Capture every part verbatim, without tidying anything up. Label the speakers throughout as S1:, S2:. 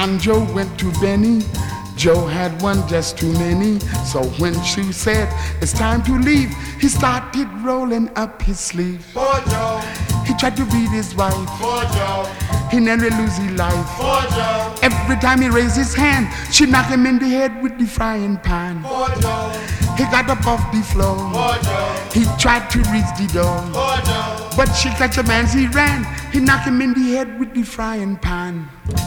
S1: and Joe went to Benny. Joe had one just too many, so when Sue said it's time to leave, he started rolling up his sleeve.
S2: Poor Joe.
S1: He tried to beat his wife.
S2: Poor Joe.
S1: He nearly lose his life.
S2: Poor Joe.
S1: Every time he raised his hand, she knocked him in the head with the frying pan.
S2: Poor Joe.
S1: He got up off the floor.
S2: Poor Joe.
S1: He tried to reach the door,
S2: Poor Joe.
S1: but she catch him as he ran. He knocked him in the head with the frying pan.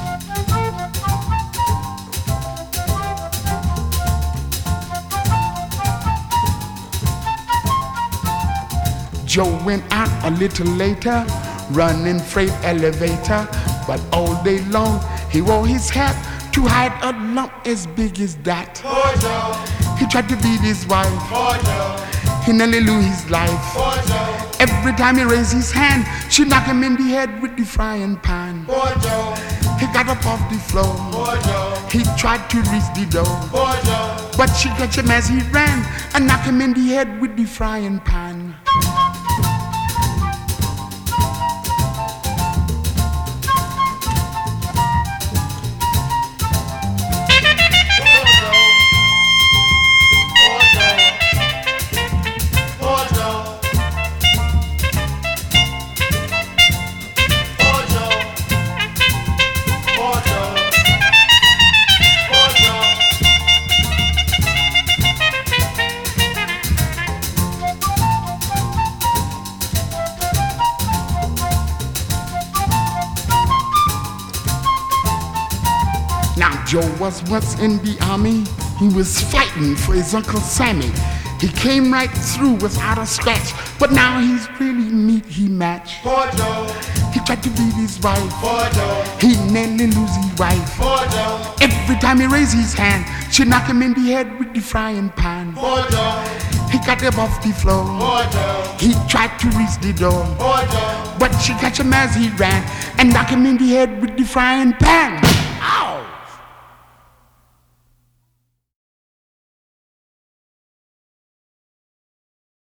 S1: Joe went out a little later, running freight elevator, but all day long he wore his hat to hide a lump as big as that.
S2: Poor Joe.
S1: He tried to beat his wife.
S2: Poor Joe.
S1: He nearly lose his life.
S2: Poor Joe.
S1: Every time he raised his hand, she knocked him in the head with the frying pan.
S2: Poor Joe.
S1: He got up off the floor.
S2: Poor Joe.
S1: He tried to reach the door,
S2: Poor Joe.
S1: but she catch him as he ran and knocked him in the head with the frying pan. Now Joe was once in the army. He was fighting for his Uncle Sammy. He came right through without a scratch, but now he's really meat he match.
S2: Poor Joe.
S1: He tried to beat his wife.
S2: Poor Joe.
S1: He nearly lose his wife.
S2: Poor Joe.
S1: Every time he raise his hand, she knock him in the head with the frying pan.
S2: Poor Joe.
S1: He got him off the floor.
S2: Poor Joe.
S1: He tried to reach the door,
S2: Poor Joe.
S1: but she catch him as he ran and knock him in the head with the frying pan.